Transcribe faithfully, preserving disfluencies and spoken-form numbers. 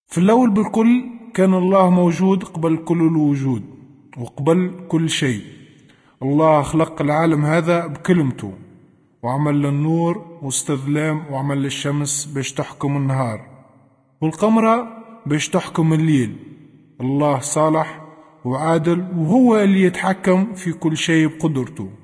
في الأول بالكل كان الله موجود قبل كل الوجود وقبل كل شيء. الله خلق العالم هذا بكلمته، وعمل للنور واستظلام، وعمل للشمس باش تحكم النهار والقمرة باش تحكم الليل. الله صالح وعادل، وهو اللي يتحكم في كل شيء بقدرته.